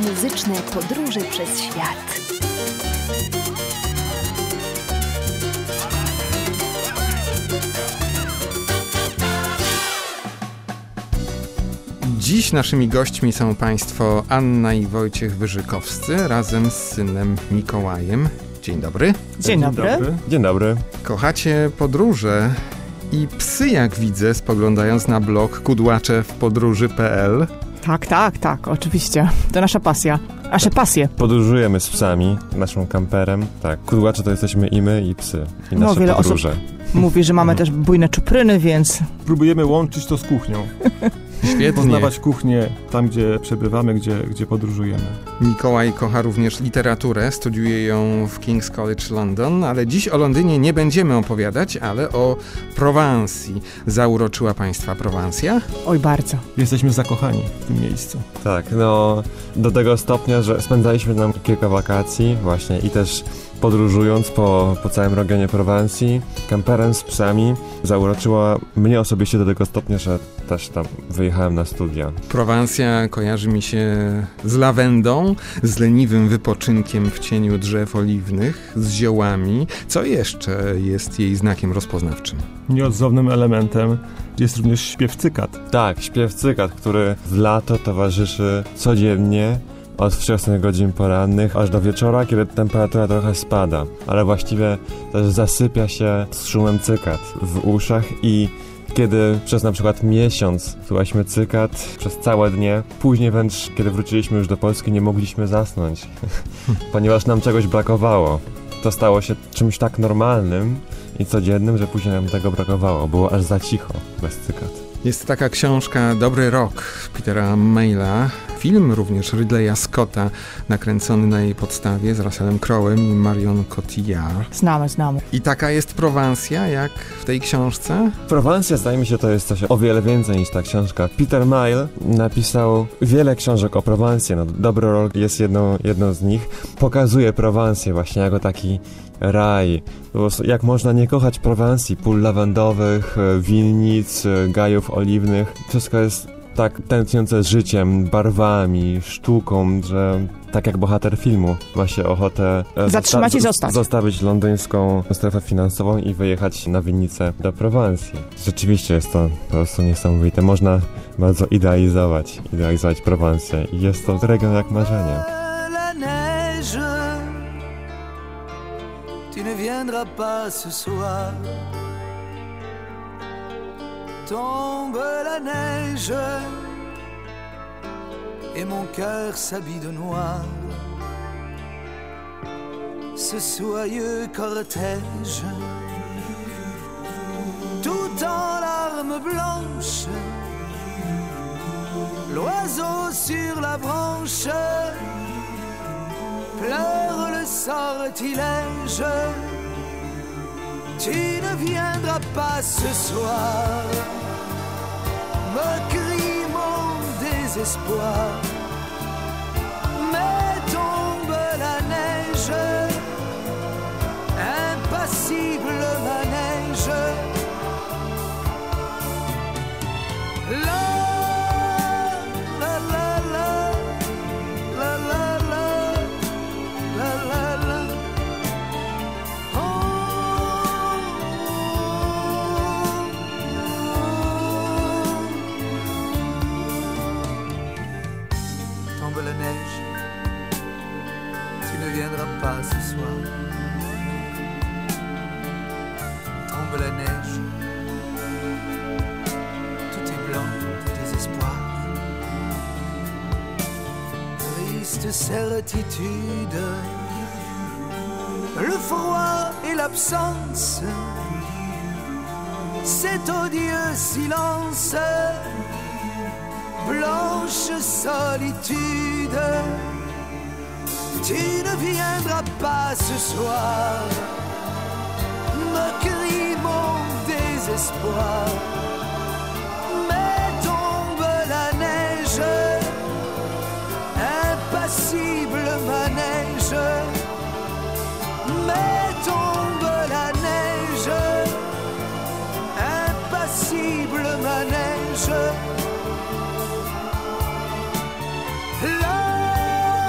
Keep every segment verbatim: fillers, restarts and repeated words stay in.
Muzyczne podróże przez świat. Dziś naszymi gośćmi są państwo Anna i Wojciech Wyżykowscy razem z synem Mikołajem. Dzień dobry. Dzień dobry. Dzień dobry. Dzień dobry. Kochacie podróże i psy, jak widzę, spoglądając na blog kudłacze w podróży kropka p l. Tak, tak, tak, oczywiście. To nasza pasja. Nasze pasje. Podróżujemy z psami, naszym kamperem. Tak, kudłacze to jesteśmy i my, i psy. I no, nasze wiele podróże. Osób mówi, że mamy też bujne czupryny, więc... Próbujemy łączyć to z kuchnią. Świetnie. Poznawać kuchnię tam, gdzie przebywamy, gdzie, gdzie podróżujemy. Mikołaj kocha również literaturę, studiuje ją w King's College London, ale dziś o Londynie nie będziemy opowiadać, ale o Prowansji. Zauroczyła państwa Prowansja? Oj, bardzo. Jesteśmy zakochani w tym miejscu. Tak, no do tego stopnia, że spędzaliśmy tam kilka wakacji właśnie i też podróżując po, po całym regionie Prowansji, kamperem z psami, zauroczyła mnie osobiście do tego stopnia, że też tam wyjechałem na studia. Prowansja kojarzy mi się z lawendą, z leniwym wypoczynkiem w cieniu drzew oliwnych, z ziołami. Co jeszcze jest jej znakiem rozpoznawczym? Nieodzownym elementem jest również śpiew cykat. Tak, śpiew cykat, który w lato towarzyszy codziennie od wczesnych godzin porannych aż do wieczora, kiedy temperatura trochę spada, ale właściwie też zasypia się z szumem cykat w uszach i kiedy przez na przykład miesiąc słuchaliśmy cykat przez całe dnie, później wręcz, kiedy wróciliśmy już do Polski, nie mogliśmy zasnąć, ponieważ nam czegoś brakowało. To stało się czymś tak normalnym i codziennym, że później nam tego brakowało. Było aż za cicho bez cykat. Jest taka książka Dobry Rok Petera Maila, film również Ridleya Scotta, nakręcony na jej podstawie z Russellem Crowe'em i Marion Cotillard. Znamy, znamy. I taka jest Prowansja, jak w tej książce? Prowansja, zdaje mi się, to jest coś o wiele więcej niż ta książka. Peter Mayle napisał wiele książek o Prowansji. No, Dobry Rok jest jedną, jedną z nich. Pokazuje Prowansję właśnie jako taki raj. Jak można nie kochać Prowansji, pól lawendowych, winnic, gajów oliwnych. Wszystko jest tak tętniące życiem, barwami, sztuką, że tak jak bohater filmu ma się ochotę zatrzymać zosta- i zostać. Zostawić londyńską strefę finansową i wyjechać na winnicę do Prowansji. Rzeczywiście jest to po prostu niesamowite. Można bardzo idealizować, idealizować Prowansję i jest to region jak marzenie. Tu ne viendras pas ce soir. Tombe la neige et mon cœur s'habille de noir. Ce soyeux cortège, tout en larmes blanches, l'oiseau sur la branche pleure le sortilège. Tu ne viendras pas ce soir, me crie mon désespoir. Mais tombe la neige, impassible manège. La la la la la la la la la la. Tombe la neige, tu ne viendras pas ce soir. Tombe la neige, tout est blanc de désespoir. Triste certitude, le froid et l'absence, cet odieux silence, blanche solitude. Tu ne viendras pas ce soir, me crie mon désespoir. Mais tombe la neige, impassible manège. Mais tombe la neige, impassible manège. La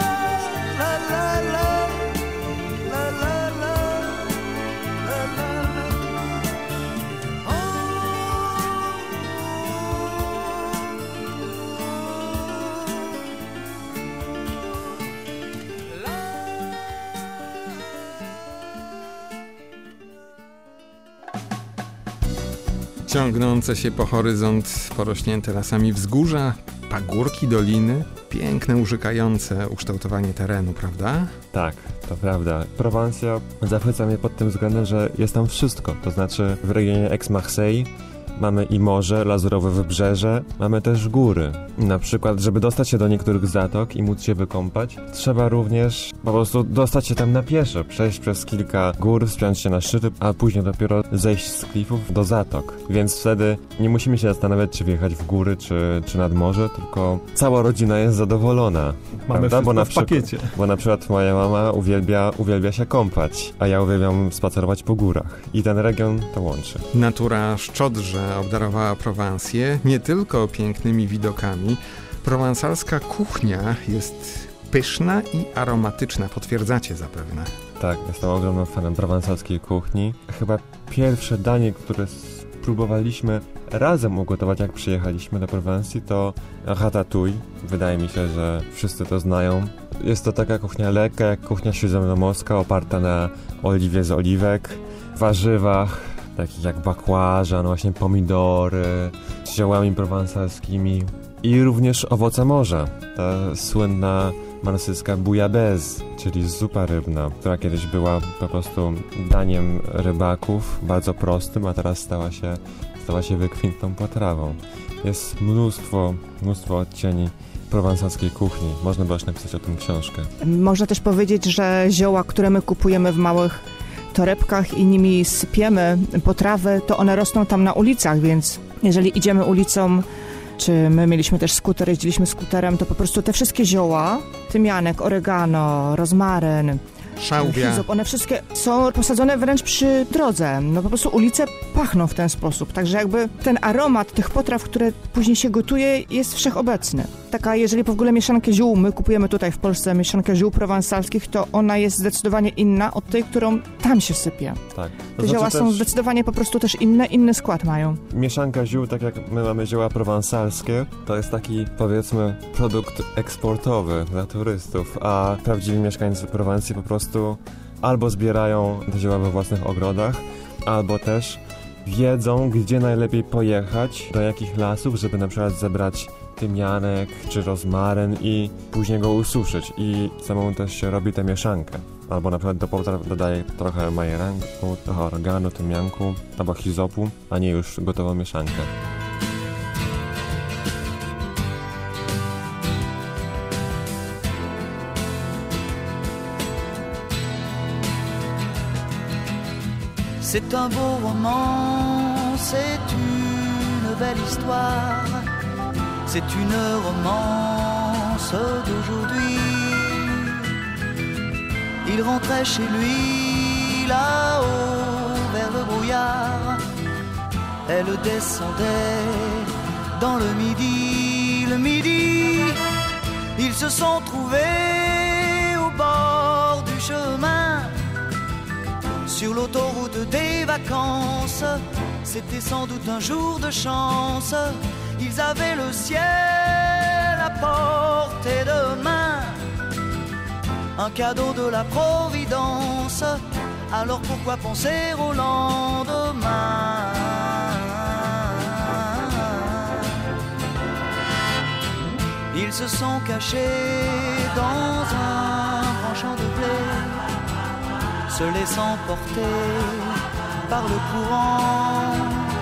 Ciągnące się po horyzont porośnięte lasami wzgórza, pagórki, doliny. Piękne, urzekające ukształtowanie terenu, prawda? Tak, to prawda. Prowansja zachwyca mnie pod tym względem, że jest tam wszystko. To znaczy w regionie Aix-Marseille mamy i morze, lazurowe wybrzeże, mamy też góry. Na przykład, żeby dostać się do niektórych zatok i móc się wykąpać, trzeba również po prostu dostać się tam na pieszo, przejść przez kilka gór, wspiąć się na szczyty, a później dopiero zejść z klifów do zatok. Więc wtedy nie musimy się zastanawiać, czy wjechać w góry, czy, czy nad morze, tylko cała rodzina jest zadowolona. Mamy prawda? Bo na w przykład, pakiecie. Bo na przykład moja mama uwielbia, uwielbia się kąpać, a ja uwielbiam spacerować po górach. I ten region to łączy. Natura szczodrze obdarowała Prowansję nie tylko pięknymi widokami. Prowansalska kuchnia jest pyszna i aromatyczna, potwierdzacie zapewne. Tak, jestem ogromnym fanem prowansalskiej kuchni. Chyba pierwsze danie, które spróbowaliśmy razem ugotować, jak przyjechaliśmy do Prowansji, to ratatouille. Wydaje mi się, że wszyscy to znają. Jest to taka kuchnia lekka, jak kuchnia śródziemnomorska, oparta na oliwie z oliwek, warzywach, takich jak bakłażan, właśnie pomidory, z ziołami prowansalskimi i również owoce morza. Ta słynna marsyjska bouillabaisse, czyli zupa rybna, która kiedyś była po prostu daniem rybaków, bardzo prostym, a teraz stała się, stała się wykwintną potrawą. Jest mnóstwo, mnóstwo odcieni prowansalskiej kuchni. Można było już napisać o tym książkę. Można też powiedzieć, że zioła, które my kupujemy w małych torebkach i nimi sypiemy potrawy, to one rosną tam na ulicach, więc jeżeli idziemy ulicą, czy my mieliśmy też skuter, jeździliśmy skuterem, to po prostu te wszystkie zioła, tymianek, oregano, rozmaryn, Szałwia. hizop, one wszystkie są posadzone wręcz przy drodze. No po prostu ulice pachną w ten sposób, także jakby ten aromat tych potraw, które później się gotuje, jest wszechobecny. Taka, jeżeli w ogóle mieszankę ziół, my kupujemy tutaj w Polsce mieszankę ziół prowansalskich, to ona jest zdecydowanie inna od tej, którą tam się sypie. Tak. To Te zioła znaczy są też zdecydowanie po prostu też inne, inny skład mają. mieszanka ziół, tak jak my mamy zioła prowansalskie, to jest taki, powiedzmy, produkt eksportowy dla turystów, a prawdziwi mieszkańcy Prowansji po prostu albo zbierają te zioła we własnych ogrodach, albo też wiedzą, gdzie najlepiej pojechać, do jakich lasów, żeby na przykład zebrać tymianek czy rozmaryn i później go ususzyć i samemu też się robi tę mieszankę. Albo na przykład do potraw dodaje trochę majeranku, trochę oregano, tymianku albo hizopu, a nie już gotową mieszankę. C'est un beau roman, c'est une belle histoire, c'est une romance d'aujourd'hui. Il rentrait chez lui là-haut vers le brouillard, elle descendait dans le midi, le midi. Ils se sont trouvés au bord du chemin, sur l'autoroute des vacances. C'était sans doute un jour de chance, ils avaient le ciel à portée de main, un cadeau de la Providence. Alors pourquoi penser au lendemain? Ils se sont cachés dans un grand champ de blé, se laissant porter par le courant,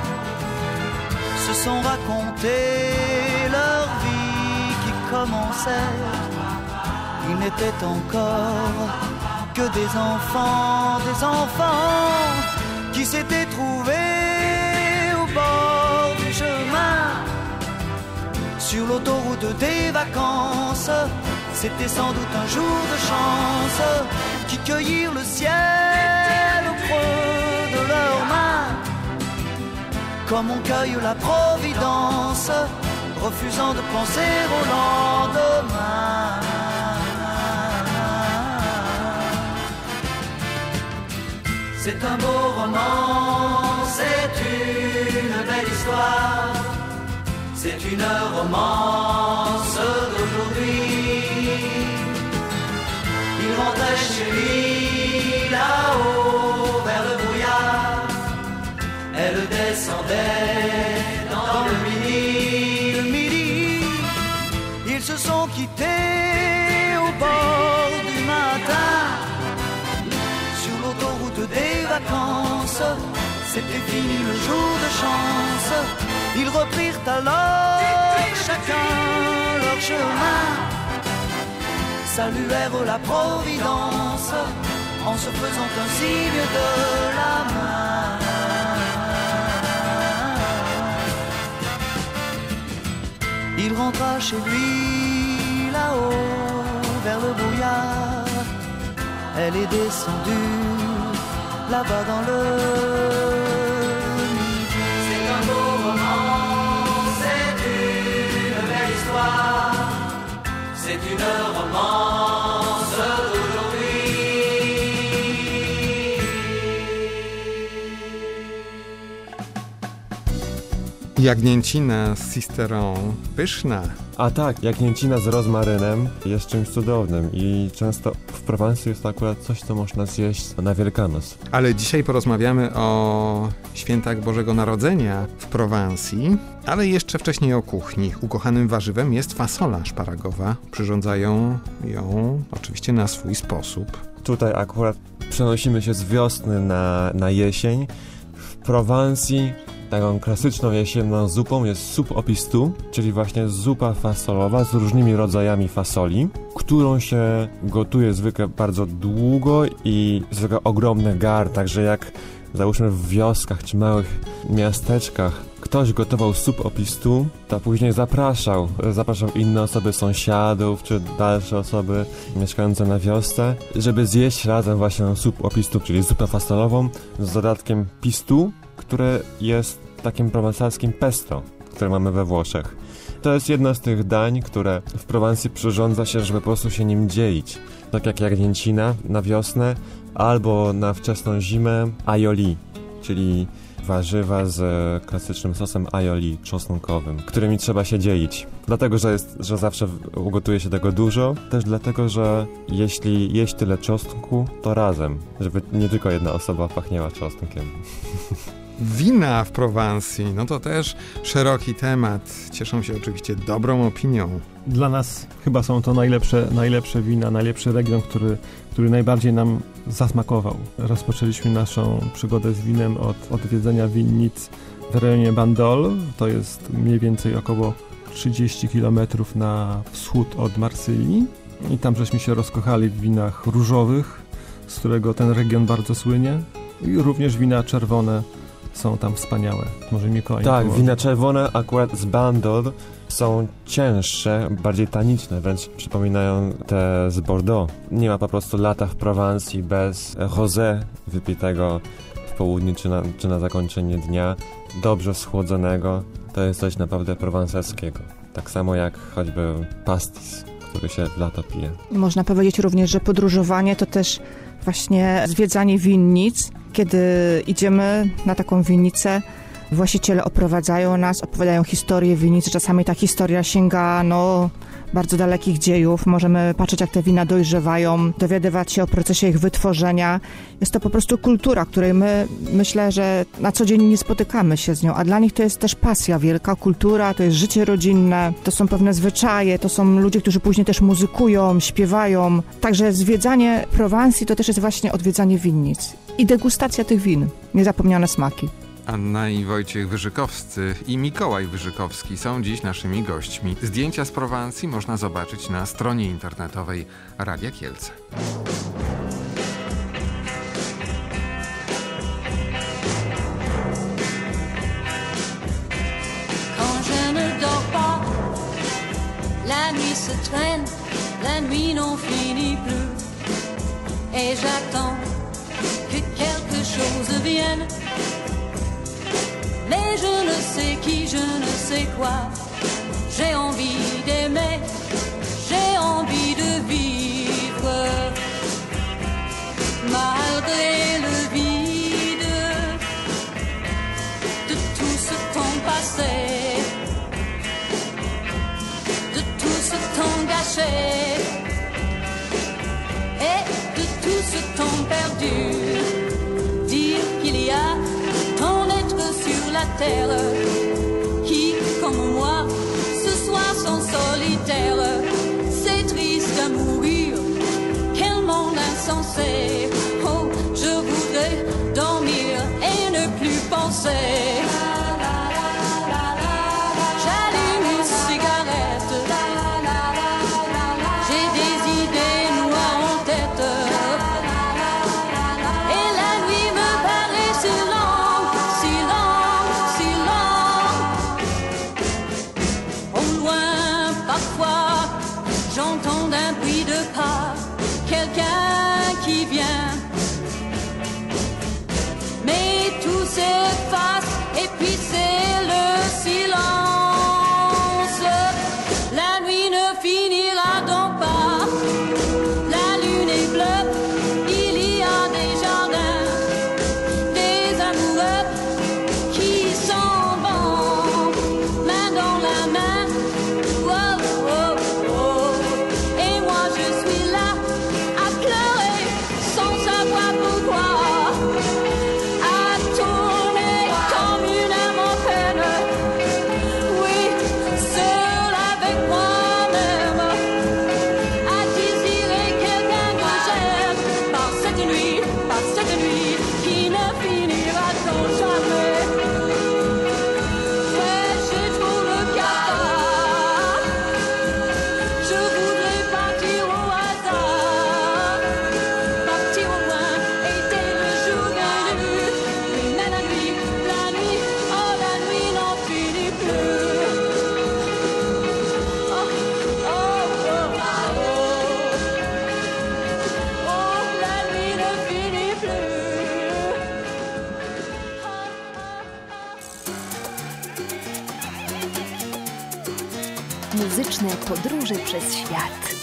se sont raconté leur vie qui commençait. Ils n'étaient encore que des enfants, des enfants qui s'étaient trouvés au bord du chemin, sur l'autoroute des vacances. C'était sans doute un jour de chance, qui cueillirent le ciel au creux de leurs mains, comme on cueille la Providence, refusant de penser au lendemain. C'est un beau roman, c'est une belle histoire, c'est une romance d'aujourd'hui. Il rentrait chez lui là-haut vers le brouillard, elle descendait quittés au bord du matin. Sur l'autoroute des vacances, c'était fini le jour de chance. Ils reprirent alors chacun leur chemin, saluèrent la Providence en se faisant un signe de la main. Il rentra chez lui là-haut vers le brouillard. Elle est descendue là-bas dans le midi. C'est un beau roman, c'est une belle histoire, c'est une romance d'aujourd'hui. Jagnięcina z cisterą, pyszna. A tak, jagnięcina z rozmarynem jest czymś cudownym i często w Prowansji jest to akurat coś, co można zjeść na Wielkanoc. Ale dzisiaj porozmawiamy o świętach Bożego Narodzenia w Prowansji, ale jeszcze wcześniej o kuchni. Ukochanym warzywem jest fasola szparagowa. Przyrządzają ją oczywiście na swój sposób. Tutaj akurat przenosimy się z wiosny na, na jesień. W Prowansji taką klasyczną jesienną zupą jest soupe au pistou, czyli właśnie zupa fasolowa z różnymi rodzajami fasoli, którą się gotuje zwykle bardzo długo i zwykle ogromny gar, także jak załóżmy w wioskach czy małych miasteczkach ktoś gotował soupe au pistou, to później zapraszał, zapraszał inne osoby, sąsiadów czy dalsze osoby mieszkające na wiosce, żeby zjeść razem właśnie soupe au pistou, czyli zupę fasolową z dodatkiem pistou, które jest takim prowansalskim pesto, które mamy we Włoszech. To jest jedno z tych dań, które w Prowansji przyrządza się, żeby po prostu się nim dzielić. Tak jak jagnięcina na wiosnę, albo na wczesną zimę aioli, czyli warzywa z klasycznym sosem aioli czosnkowym, którymi trzeba się dzielić. Dlatego, że, jest, że zawsze ugotuje się tego dużo, też dlatego, że jeśli jeść tyle czosnku, to razem, żeby nie tylko jedna osoba pachniała czosnkiem. Wina w Prowansji, no to też szeroki temat. Cieszą się oczywiście dobrą opinią. Dla nas chyba są to najlepsze, najlepsze wina, najlepszy region, który, który najbardziej nam zasmakował. Rozpoczęliśmy naszą przygodę z winem od odwiedzenia winnic w rejonie Bandol. To jest mniej więcej około trzydzieści kilometrów na wschód od Marsylii. I tam żeśmy się rozkochali w winach różowych, z którego ten region bardzo słynie. I również wina czerwone są tam wspaniałe. Może Mikołaj. Tak, wina czerwone akurat z Bandol są cięższe, bardziej taniczne, wręcz przypominają te z Bordeaux. Nie ma po prostu lata w Prowansji bez rosé wypitego w południu czy na, czy na zakończenie dnia, dobrze schłodzonego. To jest coś naprawdę prowansalskiego. Tak samo jak choćby pastis, który się w lato pije. Można powiedzieć również, że podróżowanie to też właśnie zwiedzanie winnic. Kiedy idziemy na taką winnicę, właściciele oprowadzają nas, opowiadają historię winnicy. Czasami ta historia sięga no, bardzo dalekich dziejów. Możemy patrzeć, jak te wina dojrzewają, dowiadywać się o procesie ich wytworzenia. Jest to po prostu kultura, której my, myślę, że na co dzień nie spotykamy się z nią, a dla nich to jest też pasja wielka, kultura, to jest życie rodzinne, to są pewne zwyczaje, to są ludzie, którzy później też muzykują, śpiewają. Także zwiedzanie Prowansji to też jest właśnie odwiedzanie winnic i degustacja tych win, niezapomniane smaki. Anna i Wojciech Wyżykowscy i Mikołaj Wyżykowski są dziś naszymi gośćmi. Zdjęcia z Prowansji można zobaczyć na stronie internetowej Radia Kielce. Quand je ne dors pas, la nuit se traîne, la nuit n'en finit plus. Et j'attends que quelque chose vienne. Mais je ne sais qui, je ne sais quoi. J'ai envie d'aimer, j'ai envie de vivre. Malgré le vide de tout ce temps passé, de tout ce temps gâché et de tout ce temps perdu. Dire qu'il y a tant d'êtres sur la terre qui, comme moi, ce soir sont solitaires. danser. Oh, je voudrais dormir et ne plus penser. J'allume une cigarette. J'ai des idées noires en tête. Et la nuit me paraît si longue, si longue, si longue. Au loin, parfois, j'entends un bruit de pas, quelqu'un qui vient. Mais tout s'efface et puis c'est le silence. La nuit ne finira donc pas. La lune est bleue, il y a des jardins, des amoureux qui s'en vont, main dans la main. Wow, wow, wow. Et moi je suis là à pleurer sans savoir pourquoi, à tourner comme une âme en peine. Oui, seule avec moi-même, à désirer quelqu'un que j'aime. Par cette nuit, par cette nuit qui ne finira donc jamais. Ouais, j'ai trop le cafard. Je voudrais partir au hasard, partir au loin et dès le jour venu. Mais la nuit, la nuit, oh la nuit n'en finit plus. Oh, oh, oh, oh. Oh, la nuit ne finit plus. Muzyczne podróże przez świat.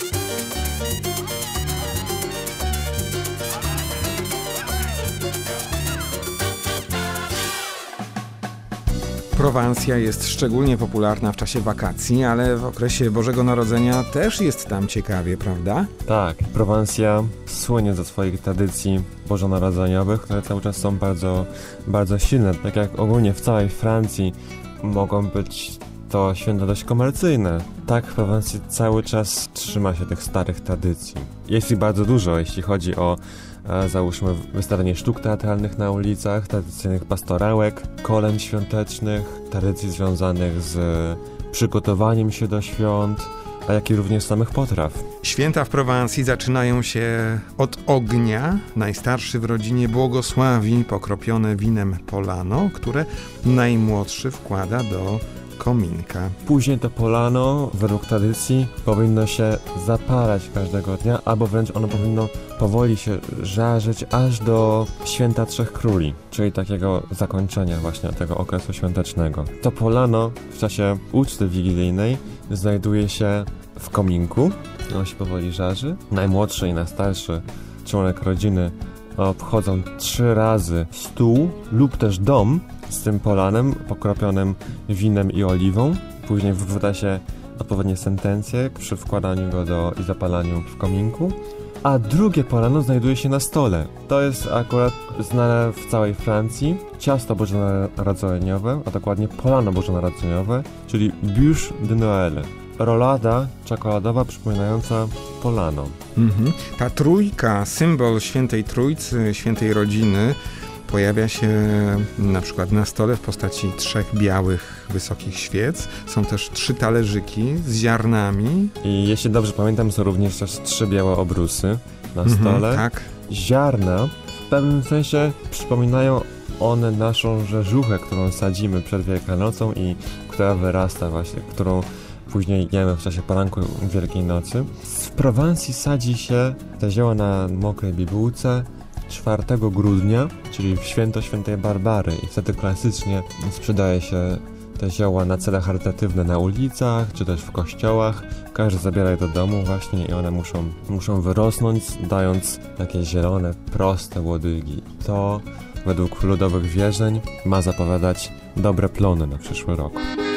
Prowansja jest szczególnie popularna w czasie wakacji, ale w okresie Bożego Narodzenia też jest tam ciekawie, prawda? Tak, Prowansja słynie ze swoich tradycji bożonarodzeniowych, które cały czas są bardzo, bardzo silne. Tak jak ogólnie w całej Francji mogą być to święta dość komercyjne. Tak, w Prowansji cały czas trzyma się tych starych tradycji. Jest ich bardzo dużo, jeśli chodzi o e, załóżmy wystawienie sztuk teatralnych na ulicach, tradycyjnych pastorałek, kolęd świątecznych, tradycji związanych z przygotowaniem się do świąt, a jak i również samych potraw. Święta w Prowansji zaczynają się od ognia. Najstarszy w rodzinie błogosławi pokropione winem polano, które najmłodszy wkłada do kominka. Później to polano, według tradycji, powinno się zapalać każdego dnia, albo wręcz ono powinno powoli się żarzyć aż do Święta Trzech Króli, czyli takiego zakończenia właśnie tego okresu świątecznego. To polano w czasie uczty wigilijnej znajduje się w kominku, ono się powoli żarzy. Najmłodszy i najstarszy członek rodziny obchodzą trzy razy stół lub też dom z tym polanem pokropionym winem i oliwą. Później wyda się odpowiednie sentencje przy wkładaniu go do i zapalaniu w kominku. A drugie polano znajduje się na stole. To jest akurat znane w całej Francji. Ciasto bożonarodzeniowe, a dokładnie polano bożonarodzeniowe, czyli bûche de Noël. Rolada czekoladowa przypominająca polano. Mhm. Ta trójka, symbol Świętej Trójcy, Świętej Rodziny, pojawia się na przykład na stole w postaci trzech białych, wysokich świec. Są też trzy talerzyki z ziarnami. I jeśli dobrze pamiętam, są również też trzy białe obrusy na stole. Mhm, tak. Ziarna w pewnym sensie przypominają one naszą rzeżuchę, którą sadzimy przed Wielkanocą i która wyrasta właśnie, którą później jemy w czasie poranku Wielkiej Nocy. W Prowansji sadzi się te zioła na mokrej bibułce czwartego grudnia, czyli w święto Świętej Barbary, i wtedy klasycznie sprzedaje się te zioła na cele charytatywne na ulicach, czy też w kościołach. Każdy zabiera je do domu właśnie i one muszą, muszą wyrosnąć, dając takie zielone, proste łodygi. To według ludowych wierzeń ma zapowiadać dobre plony na przyszły rok.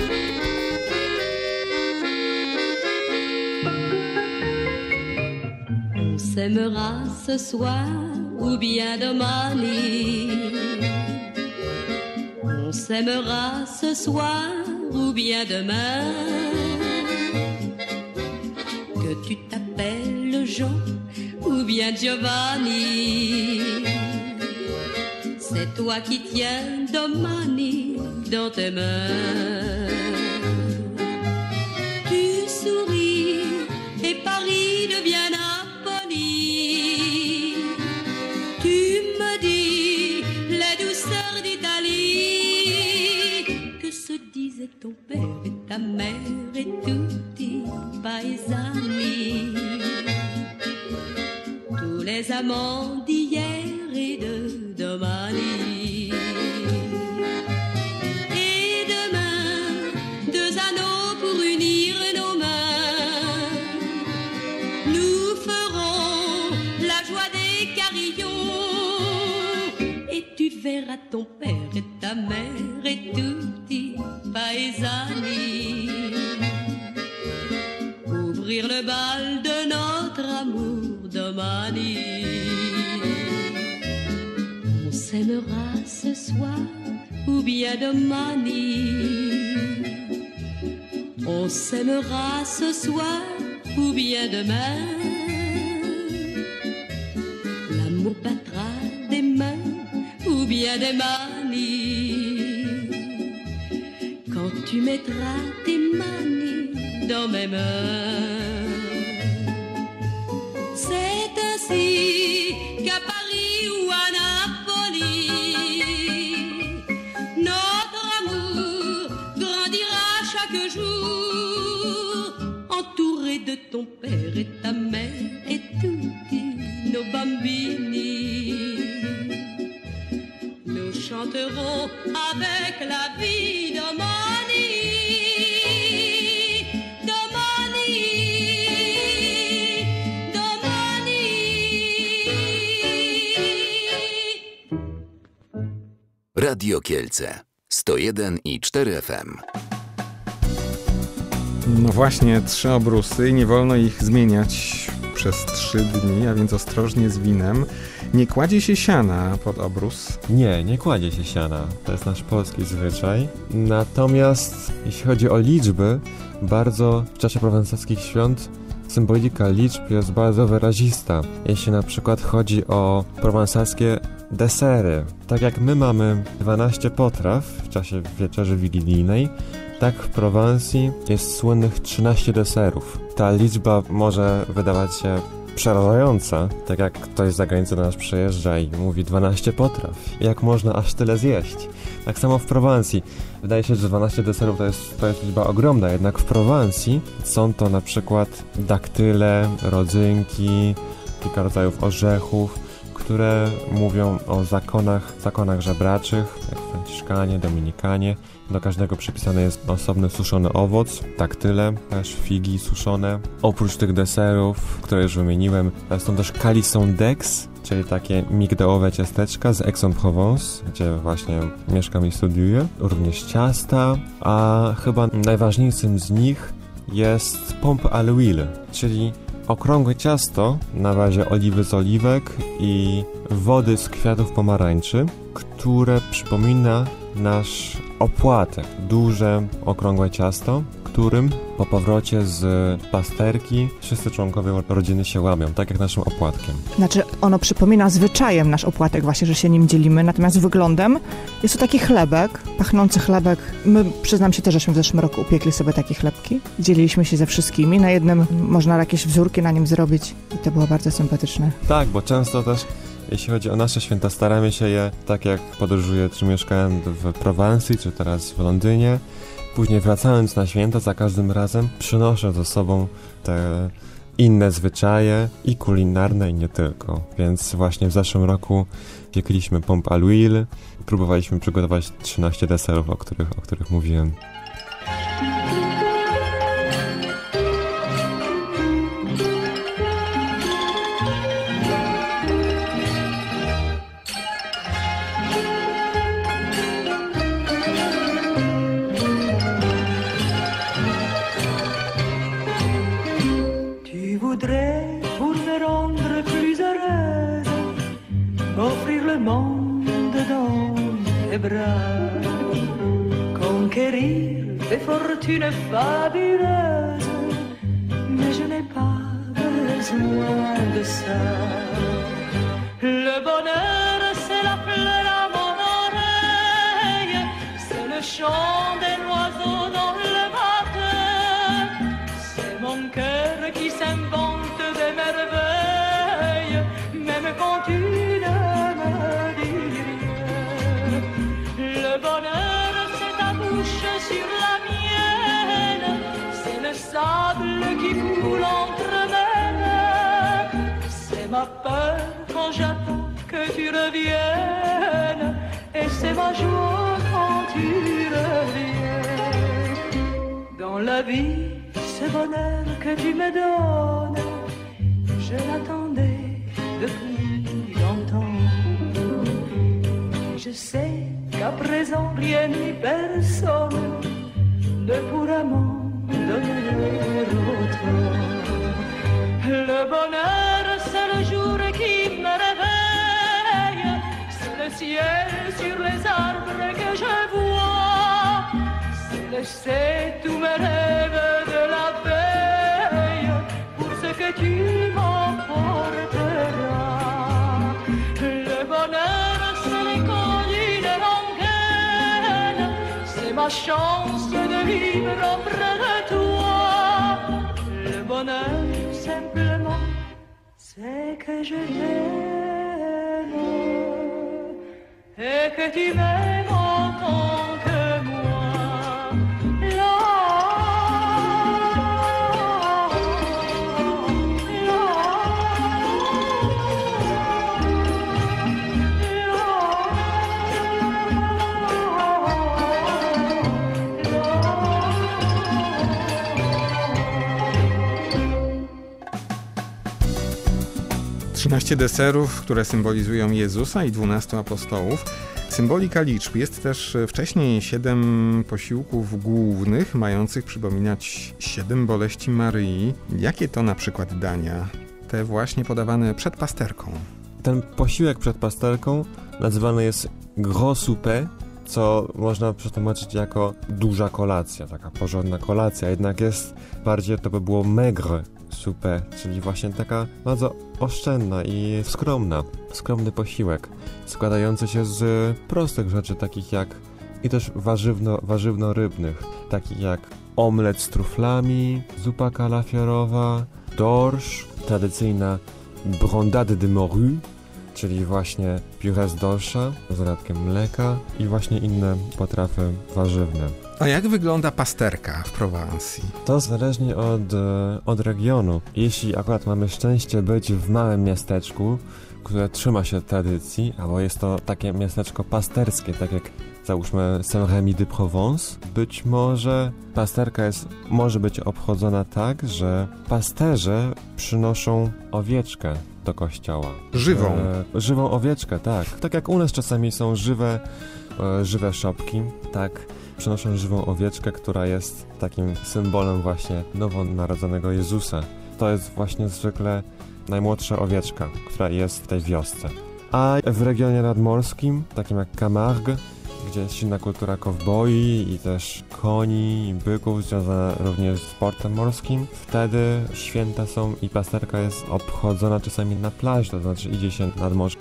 On s'aimera ce soir ou bien demain nuit. On s'aimera ce soir ou bien demain. Que tu t'appelles Jean ou bien Giovanni. C'est toi qui tiens Domani dans tes mains. Tu souris et Paris devient Napoli. Tu me dis les douceurs d'Italie. Que se disaient ton père et ta mère et tutti paesani. Tous les amants d'hier et de domani. Et demain, deux anneaux pour unir nos mains. Nous ferons la joie des carillons. Et tu verras ton père et ta mère et tutti paesani ouvrir le bal de notre amour domani. On s'aimera ce soir ou bien domani. On s'aimera ce soir ou bien demain. L'amour battra des mains ou bien des manies. Quand tu mettras tes manies dans mes mains. C'est ainsi qu'à Paris ou à Napoli, notre amour grandira chaque jour, entouré de ton père et ta mère et tutti nos bambini. Nous chanterons avec la vie domani. Radio Kielce sto jeden i cztery F M. No właśnie, trzy obrusy, nie wolno ich zmieniać przez trzy dni, a więc ostrożnie z winem. Nie kładzie się siana pod obrus. Nie, nie kładzie się siana. To jest nasz polski zwyczaj. Natomiast jeśli chodzi o liczby, bardzo w czasie prowansalskich świąt symbolika liczb jest bardzo wyrazista. Jeśli na przykład chodzi o prowansalskie desery. Tak jak my mamy dwanaście potraw w czasie wieczerzy wigilijnej, tak w Prowansji jest słynnych trzynaście deserów. Ta liczba może wydawać się przerażająca, tak jak ktoś z zagranicy do nas przyjeżdża i mówi dwanaście potraw. Jak można aż tyle zjeść? Tak samo w Prowansji. Wydaje się, że dwanaście deserów to jest, to jest liczba ogromna, jednak w Prowansji są to na przykład daktyle, rodzynki, kilka rodzajów orzechów, które mówią o zakonach, zakonach żebraczych, jak franciszkanie, dominikanie. Do każdego przypisany jest osobny suszony owoc, daktyle, też figi suszone. Oprócz tych deserów, które już wymieniłem, są też calisson d'Aix, czyli takie migdałowe ciasteczka z Aix-en-Provence, gdzie właśnie mieszkam i studiuję. Również ciasta, a chyba najważniejszym z nich jest pompe à l'huile, czyli okrągłe ciasto na bazie oliwy z oliwek i wody z kwiatów pomarańczy, które przypomina nasz opłatek. Duże, okrągłe ciasto, którym po powrocie z pasterki wszyscy członkowie rodziny się łamią, tak jak naszym opłatkiem. Znaczy, ono przypomina zwyczajem nasz opłatek właśnie, że się nim dzielimy, natomiast wyglądem jest to taki chlebek, pachnący chlebek. My, przyznam się też, żeśmy w zeszłym roku upiekli sobie takie chlebki. Dzieliliśmy się ze wszystkimi. Na jednym można jakieś wzórki na nim zrobić i to było bardzo sympatyczne. Tak, bo często też jeśli chodzi o nasze święta, staramy się je, tak jak podróżuję, czy mieszkałem w Prowansji, czy teraz w Londynie, później wracając na święta, za każdym razem przynoszę ze sobą te inne zwyczaje i kulinarne, i nie tylko. Więc właśnie w zeszłym roku piekliśmy pompe à l'huile, próbowaliśmy przygotować trzynaście deserów, o których, o których mówiłem. Pour me rendre plus heureuse, offrir le monde dans tes bras, conquérir des fortunes fabuleuses, mais je n'ai pas besoin de de ça. Le bonheur, c'est la fleur à mon oreille, c'est le chant des oiseaux dans le matin, c'est mon cœur qui s'invente des merveilles, même quand tu ne me dis rien. Le bonheur, c'est ta bouche sur la mienne, c'est le sable qui coule entre mes mains, c'est ma peur quand j'attends que tu reviennes, et c'est ma joie quand tu reviens. Dans la vie, ce bonheur que tu me donnes, je l'attendais depuis longtemps. Je sais qu'à présent rien ni personne ne pourra m'en donner autant. Le bonheur, c'est le jour qui me réveille, c'est le ciel sur les arbres que je vois, c'est laisser tous mes rêves de la veille pour ce que tu m'emporteras. Le bonheur, c'est l'écho d'une rengaine, c'est ma chance de vivre auprès de toi. Le bonheur, simplement, c'est que je t'aime et que tu m'aimes autant que moi. La, trzynaście deserów, które symbolizują Jezusa i dwunastu apostołów. Symbolika liczb. Jest też wcześniej siedem posiłków głównych, mających przypominać siedem boleści Maryi. Jakie to na przykład dania? Te właśnie podawane przed pasterką. Ten posiłek przed pasterką nazywany jest gros souper, co można przetłumaczyć jako duża kolacja, taka porządna kolacja, jednak jest bardziej, to by było maigre souper, czyli właśnie taka bardzo oszczędna i skromna, skromny posiłek, składający się z prostych rzeczy, takich jak i też warzywno, warzywno-rybnych, takich jak omlet z truflami, zupa kalafiorowa, dorsz, tradycyjna brandade de morue, czyli właśnie pióre z dorsza z dodatkiem mleka i właśnie inne potrawy warzywne. A jak wygląda pasterka w Prowansji? To zależnie od, od regionu. Jeśli akurat mamy szczęście być w małym miasteczku, które trzyma się tradycji, albo jest to takie miasteczko pasterskie, tak jak załóżmy Saint-Rémy de Provence, być może pasterka jest, może być obchodzona tak, że pasterze przynoszą owieczkę do kościoła. Żywą. E, żywą owieczkę, tak. Tak jak u nas czasami są żywe, e, żywe szopki, tak przynoszą żywą owieczkę, która jest takim symbolem właśnie nowonarodzonego Jezusa. To jest właśnie zwykle najmłodsza owieczka, która jest w tej wiosce. A w regionie nadmorskim, takim jak Camargue, gdzie jest silna kultura kowboi i też koni i byków związana również z sportem morskim, wtedy święta są i pasterka jest obchodzona czasami na plaży, to znaczy idzie się nad morze.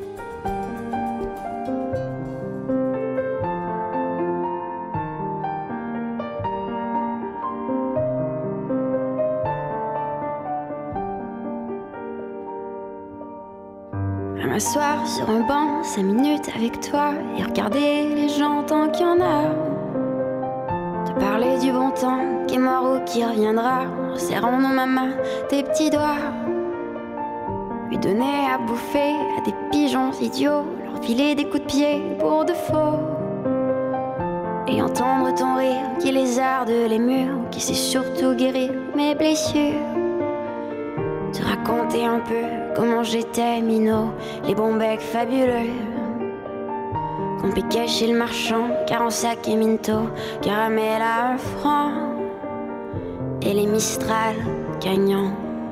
M'asseoir sur un banc, cinq minutes avec toi et regarder les gens tant qu'il y en a. Te parler du bon temps qui est mort ou qui reviendra, en serrant dans ma main tes petits doigts. Lui donner à bouffer à des pigeons idiots, leur filer des coups de pied pour de faux. Et entendre ton rire qui lézarde les murs, qui sait surtout guérir mes blessures. Te raconter un peu comment j'étais minot, les bons becs fabuleux qu'on piquait chez le marchand, car en sac et minto, caramel à un franc et les Mistral gagnants.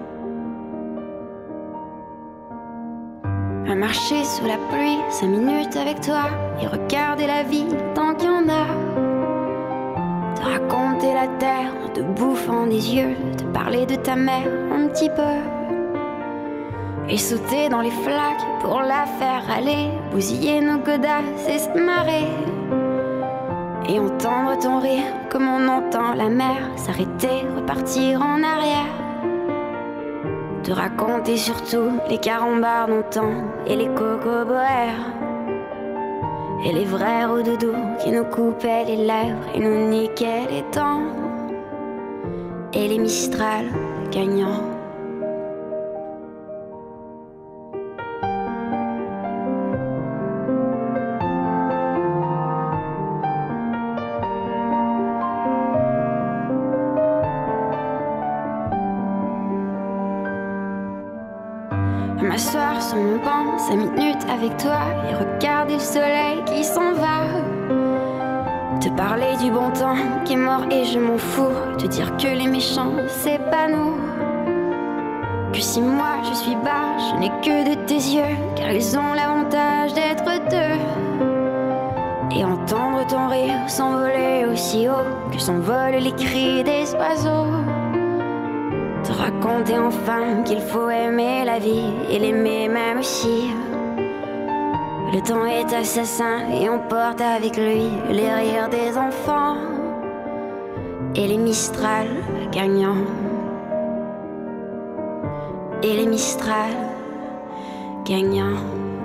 À marcher sous la pluie, cinq minutes avec toi et regarder la vie tant qu'il y en a. Te raconter la terre en te bouffant des yeux, te parler de ta mère un petit peu. et sauter dans les flaques pour la faire aller, bousiller nos godasses et se marrer. Et entendre ton rire comme on entend la mer, s'arrêter, repartir en arrière. Te raconter surtout les carambars d'antan et les cocoboères. Et les vrais roudoudous qui nous coupaient les lèvres et nous niquaient les dents. Et les Mistral gagnants. M'asseoir sur mon banc, cinq minutes avec toi et regarder le soleil qui s'en va. Te parler du bon temps qui est mort et je m'en fous. Te dire que les méchants, c'est pas nous. Que si moi je suis bas, je n'ai que de tes yeux, car ils ont l'avantage d'être deux. Et entendre ton rire s'envoler aussi haut que s'envolent les cris des oiseaux. Te raconter enfin qu'il faut aimer la vie et l'aimer même aussi. Le temps est assassin et on porte avec lui les rires des enfants et les Mistral gagnants. Et les Mistral gagnants.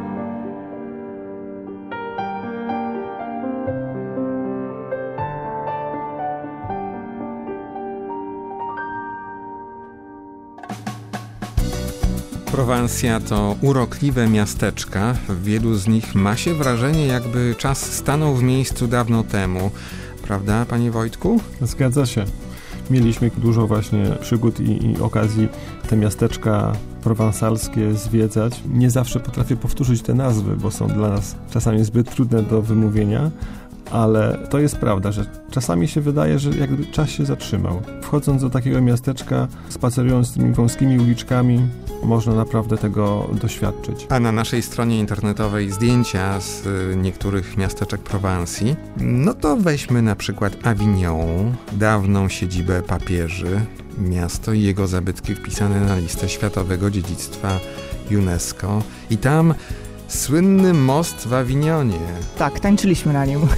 Prowansja to urokliwe miasteczka. W wielu z nich ma się wrażenie, jakby czas stanął w miejscu dawno temu. Prawda, panie Wojtku? Zgadza się. Mieliśmy dużo właśnie przygód i, i okazji te miasteczka prowansalskie zwiedzać. Nie zawsze potrafię powtórzyć te nazwy, bo są dla nas czasami zbyt trudne do wymówienia, ale to jest prawda, że czasami się wydaje, że jakby czas się zatrzymał. Wchodząc do takiego miasteczka, spacerując tymi wąskimi uliczkami, można naprawdę tego doświadczyć. A na naszej stronie internetowej zdjęcia z niektórych miasteczek Prowansji, no to weźmy na przykład Avignon, dawną siedzibę papieży, miasto i jego zabytki wpisane na listę Światowego Dziedzictwa UNESCO. I tam słynny most w Avignonie. Tak, tańczyliśmy na nim.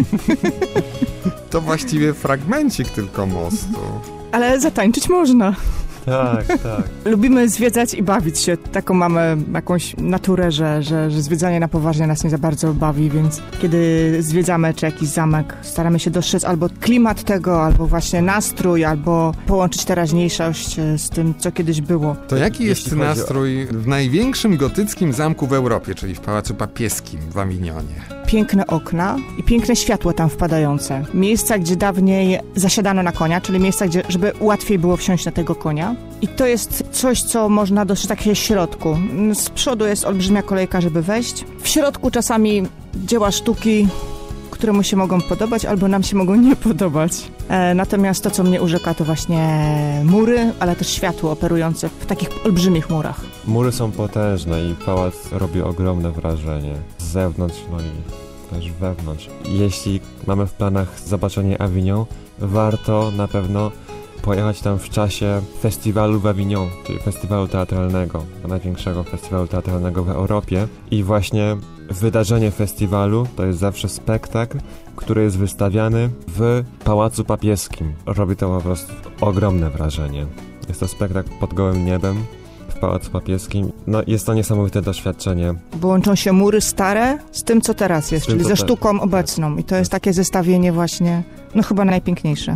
To właściwie fragmencik tylko mostu. Ale zatańczyć można. Tak, tak. Lubimy zwiedzać i bawić się. Taką mamy jakąś naturę, że, że, że zwiedzanie na poważnie nas nie za bardzo bawi, więc kiedy zwiedzamy czy jakiś zamek, staramy się dostrzec albo klimat tego, albo właśnie nastrój, albo połączyć teraźniejszość z tym, co kiedyś było. To jaki jest Jeśli nastrój w największym gotyckim zamku w Europie, czyli w Pałacu Papieskim w Avignonie? Piękne okna i piękne światło tam wpadające. Miejsca, gdzie dawniej zasiadano na konia, czyli miejsca, gdzie, żeby łatwiej było wsiąść na tego konia. I to jest coś, co można dostrzec tak w środku. Z przodu jest olbrzymia kolejka, żeby wejść. W środku czasami dzieła sztuki, które mu się mogą podobać, albo nam się mogą nie podobać. E, natomiast to, co mnie urzeka, to właśnie mury, ale też światło operujące w takich olbrzymich murach. Mury są potężne i pałac robi ogromne wrażenie. Z zewnątrz, no i też wewnątrz. Jeśli mamy w planach zobaczenie Avignon, warto na pewno pojechać tam w czasie festiwalu w Avignon, czyli festiwalu teatralnego, największego festiwalu teatralnego w Europie. I właśnie wydarzenie festiwalu to jest zawsze spektakl, który jest wystawiany w Pałacu Papieskim. Robi to po prostu ogromne wrażenie. Jest to spektakl pod gołym niebem w Pałacu Papieskim. No jest to niesamowite doświadczenie. Bo łączą się mury stare z tym, co teraz jest, tym, czyli ze te... sztuką obecną. I to jest takie zestawienie właśnie, no chyba najpiękniejsze.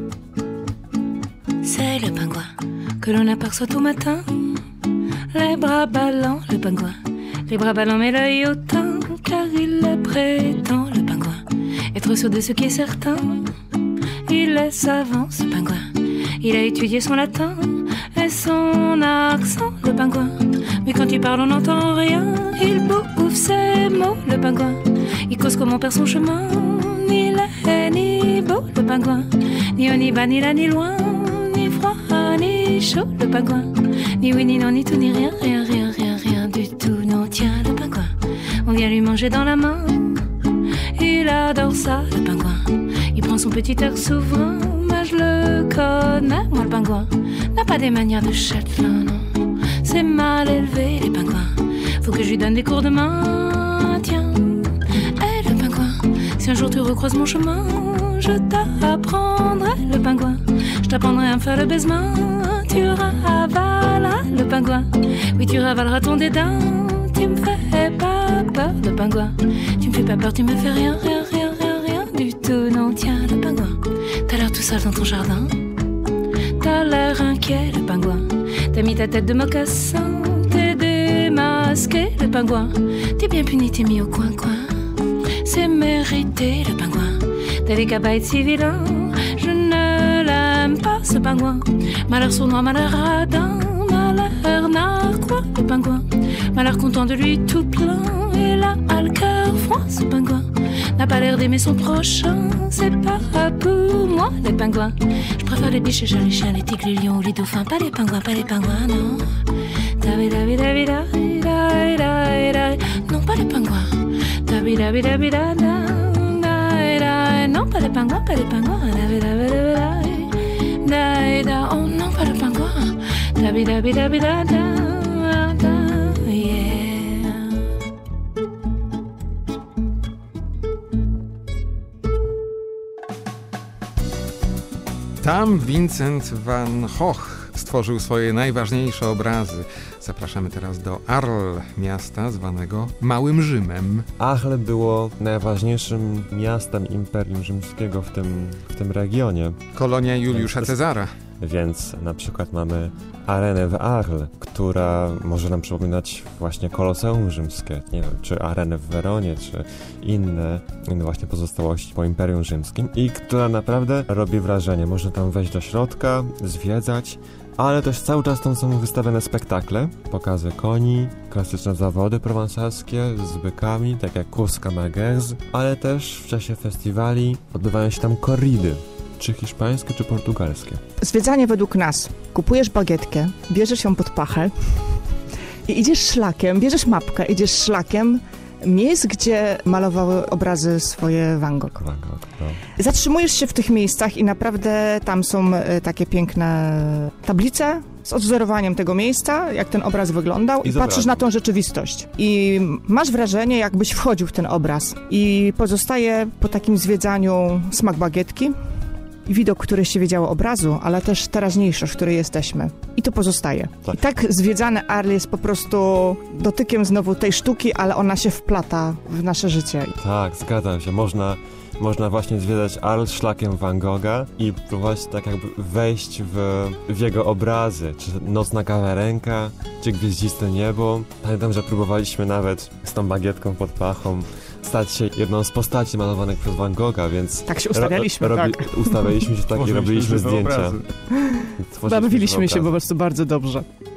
C'est le pingouin que l'on aperçoit tout matin, les bras ballants, le pingouin, les bras ballants mais l'œil hautain, car il le prétend, le pingouin, être sûr de ce qui est certain. Il est savant, ce pingouin, il a étudié son latin et son accent, le pingouin, mais quand il parle on n'entend rien, il bouffe ses mots, le pingouin, il cause comme on perd son chemin, ni laid ni beau, le pingouin, ni haut ni bas ni là ni loin, ni froid, ni chaud, le pingouin. Ni oui, ni non, ni tout, ni rien, rien, rien, rien, rien du tout. Non, tiens, le pingouin, on vient lui manger dans la main. Il adore ça, le pingouin. Il prend son petit air souverain, mais je le connais, moi, le pingouin. N'a pas des manières de châtelain, non. c'est mal élevé, les pingouins. Faut que je lui donne des cours de main. Tiens, hé le pingouin, si un jour tu recroises mon chemin, je t'apprendrai le pingouin. Je t'apprendrai à me faire le baisement. Tu ravaleras le pingouin. Oui, tu ravaleras ton dédain. Tu me fais pas peur, le pingouin. Tu me fais pas peur, tu me fais rien, rien, rien, rien, rien du tout. Non, tiens, le pingouin. T'as l'air tout seul dans ton jardin. T'as l'air inquiet, le pingouin. T'as mis ta tête de mocassin. T'es démasqué, le pingouin. T'es bien puni, t'es mis au coin-coin. C'est mérité, le pingouin. T'avais qu'à pas être si vilain. Je ne l'aime pas, ce pingouin. Malheur sournois, malheur radin. Malheur narquois, le pingouin. Malheur content de lui tout plein. Et là, a le cœur froid, ce pingouin. N'a pas l'air d'aimer son prochain. C'est pas pour moi, les pingouins. Je préfère les biches, les chiens, les tigres, les lions ou les dauphins. Pas les pingouins, pas les pingouins, non. Non, pas les pingouins. Non, pas les pingouins, pas les pingouins. Oh non, pas le pingouin. Yeah. Tam Vincent van Gogh stworzył swoje najważniejsze obrazy. Zapraszamy teraz do Arles, miasta zwanego Małym Rzymem. Arles było najważniejszym miastem Imperium Rzymskiego w tym, w tym regionie. Kolonia Juliusza Cezara. Więc na przykład mamy arenę w Arles, która może nam przypominać właśnie Koloseum Rzymskie, nie wiem, czy arenę w Weronie, czy inne, inne właśnie pozostałości po Imperium Rzymskim i która naprawdę robi wrażenie. Można tam wejść do środka, zwiedzać, ale też cały czas tam są wystawione spektakle, pokazy koni, klasyczne zawody prowansalskie z bykami, tak jak Kurska Magers, ale też w czasie festiwali odbywają się tam korridy. Czy hiszpańskie, czy portugalskie? Zwiedzanie według nas. Kupujesz bagietkę, bierzesz ją pod pachę i idziesz szlakiem, bierzesz mapkę, idziesz szlakiem miejsc, gdzie malowały obrazy swoje Van Gogh. Van Gogh, no. Zatrzymujesz się w tych miejscach i naprawdę tam są takie piękne tablice z odwzorowaniem tego miejsca, jak ten obraz wyglądał i, i patrzysz na tą rzeczywistość. I masz wrażenie, jakbyś wchodził w ten obraz. I pozostaje po takim zwiedzaniu smak bagietki i widok, który się wiedziało obrazu, ale też teraźniejszość, w której jesteśmy. I to pozostaje. Tak. I tak zwiedzany Arles jest po prostu dotykiem znowu tej sztuki, ale ona się wplata w nasze życie. Tak, zgadzam się. Można, można właśnie zwiedzać Arles szlakiem Van Gogha i próbować tak jakby wejść w, w jego obrazy, czy Nocna kawiarenka, czy Gwieździste niebo. Pamiętam, że próbowaliśmy nawet z tą bagietką pod pachą stać się jedną z postaci malowanych przez Van Gogha, więc... Tak się ustawialiśmy, ro, robi, tak. Ustawialiśmy się tak i robiliśmy zdjęcia. Bawiliśmy się po prostu bardzo dobrze.